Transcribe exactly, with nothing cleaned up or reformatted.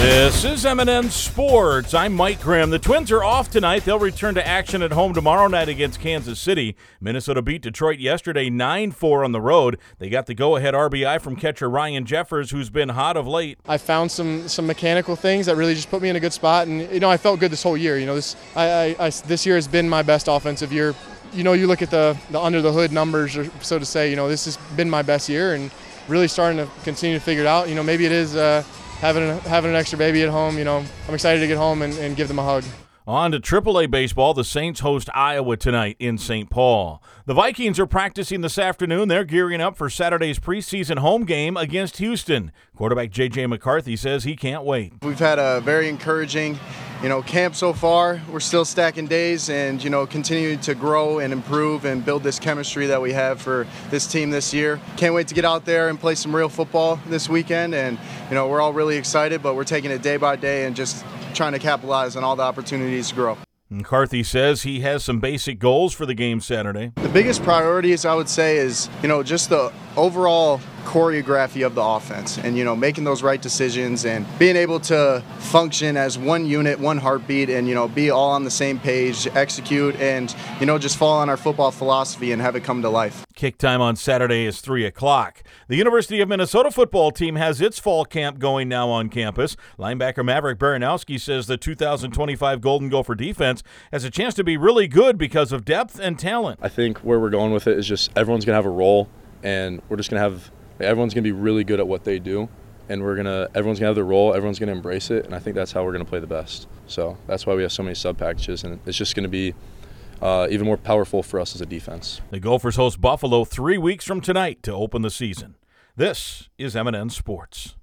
This is M and N Sports. I'm Mike Graham. The Twins are off tonight. They'll return to action at home tomorrow night against Kansas City. Minnesota beat Detroit yesterday nine four on the road. They got the go-ahead R B I from catcher Ryan Jeffers, who's been hot of late. I found some some mechanical things that really just put me in a good spot, and you know I felt good this whole year. You know this I, I, I this year has been my best offensive year. You know you look at the the under the hood numbers, or so to say. You know this has been my best year, and really starting to continue to figure it out. You know maybe it is. Uh, Having, having an extra baby at home, you know, I'm excited to get home and, and give them a hug. On to triple A baseball, the Saints host Iowa tonight in Saint Paul. The Vikings are practicing this afternoon. They're gearing up for Saturday's preseason home game against Houston. Quarterback J J McCarthy says he can't wait. We've had a very encouraging, you know, camp so far. We're still stacking days and, you know, continuing to grow and improve and build this chemistry that we have for this team this year. Can't wait to get out there and play some real football this weekend. And, you know, we're all really excited, but we're taking it day by day and just trying to capitalize on all the opportunities to grow. McCarthy says he has some basic goals for the game Saturday. The biggest priorities, I would say, is, you know, just the overall choreography of the offense and, you know, making those right decisions and being able to function as one unit, one heartbeat, and, you know, be all on the same page, execute, and, you know, just fall on our football philosophy and have it come to life. Kick time on Saturday is three o'clock. The University of Minnesota football team has its fall camp going now on campus. Linebacker Maverick Baranowski says the two thousand twenty-five Golden Gopher defense has a chance to be really good because of depth and talent. I think where we're going with it is just everyone's going to have a role, and we're just going to have everyone's going to be really good at what they do, and we're going to everyone's going to have their role, everyone's going to embrace it, and I think that's how we're going to play the best. So that's why we have so many sub packages, and it's just going to be uh, even more powerful for us as a defense. The Gophers host Buffalo three weeks from tonight to open the season. This is M and N Sports.